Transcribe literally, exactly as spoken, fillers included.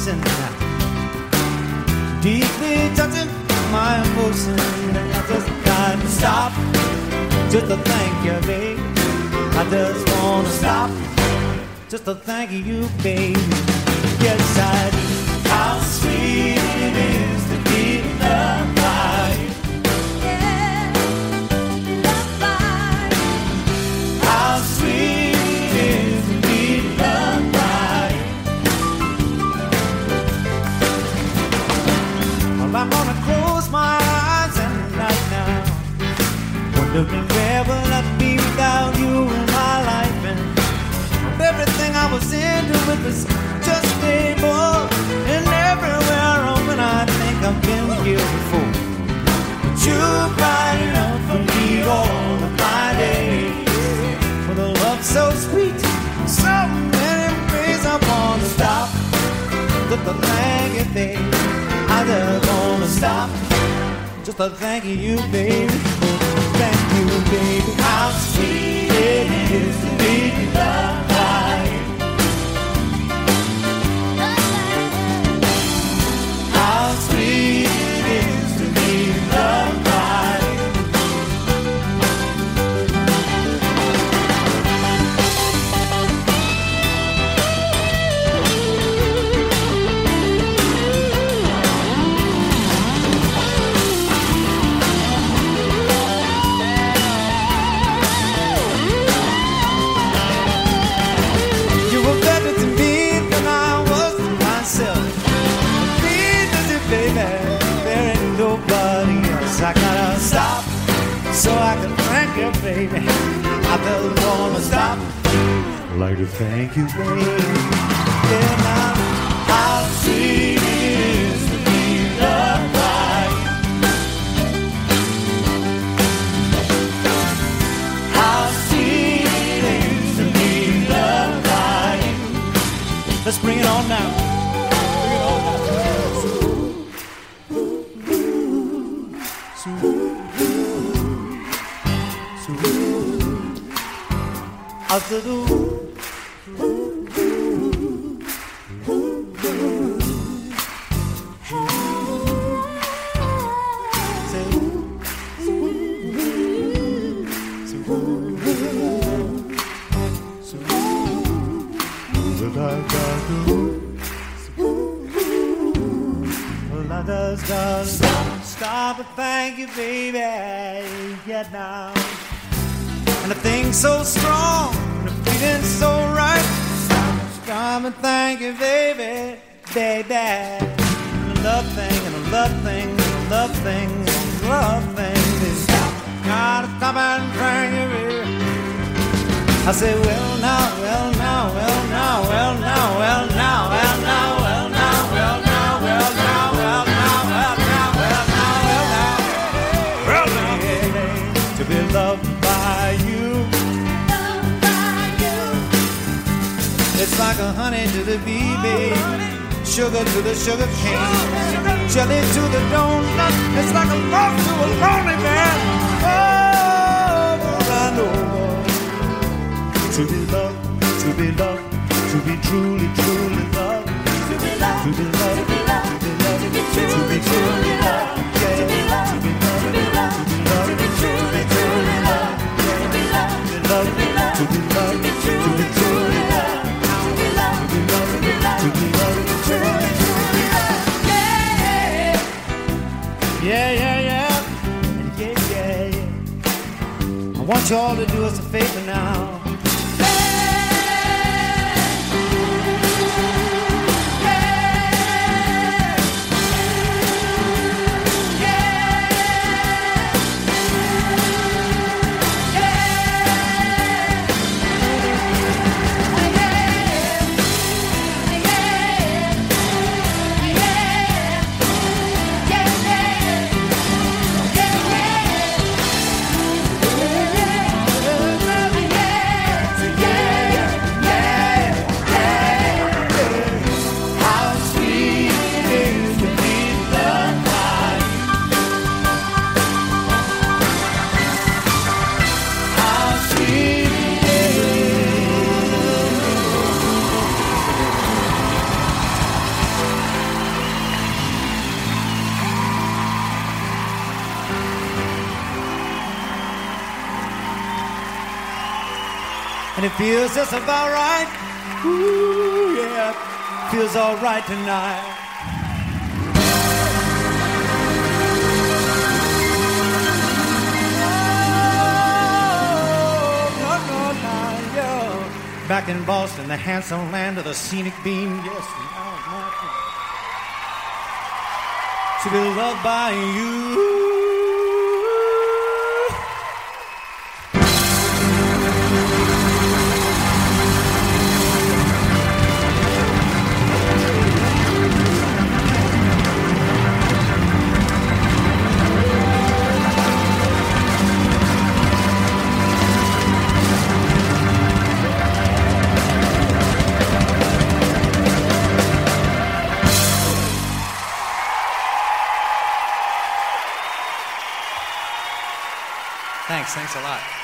kissing, deeply touching my emotion, and I just can't stop just to thank you, baby. I just wanna stop just to thank you, baby. Yes, I do. How sweet it is to be loved by you. Yeah, loved by you. How sweet it is to be loved by you. Well, I'm gonna close my eyes and right now, wondering where will I be without you in my life, and everything I was into it was just stable, and everywhere open I think I've been here before. But you're bright enough for me all of my days, with a love so sweet, so many ways I wanna stop just to thank you, baby. I just wanna stop just to thank you, baby. Thank you, baby. How sweet it is to be loved by you. How sweet it is to be loved by you. You were better to me than I was to myself. Please, baby, there ain't nobody else. I gotta stop so I can thank you, baby. I just wanna stop, like to thank you, baby. Yeah, now, how sweet it is to be loved by you. How sweet it is to be loved by you. Let's bring it on now. Bring it on now. After the Stop, stop and thank you, baby. Get down. And the thing's so strong, and the feeling's so right. Stop, stop and thank you, baby, baby. And the love thing, and the love thing, and the love thing, and the love thing. Stop, gotta stop and thank you, baby. I say, well now, well now, well now, well now, well now, well now, well now, well now, well now, well now, well now, well now, well now, well now, to be loved by you. Loved by you. It's like a honey to the bee, babe, sugar to the sugar cane, jelly to the donut. It's like a love to a lonely man. Over and over. To be loved, to be loved, to be truly, truly loved. To be loved, To be loved, to be loved, to be loved, to be truly, truly loved. yeah, To be loved, to be loved, to be loved, to be truly, truly loved. To be loved, to be loved, to be loved, to be truly, truly loved. To be loved, to be loved, to be loved, truly, truly loved. Yeah. yeah, yeah, yeah, yeah, yeah, yeah. I want you all to do us a favor now. Yeah. and it feels just about right. Ooh, yeah, feels all right tonight. Back in Boston, the handsome land of the scenic beam. Yes, to be loved by you. Thanks, thanks a lot.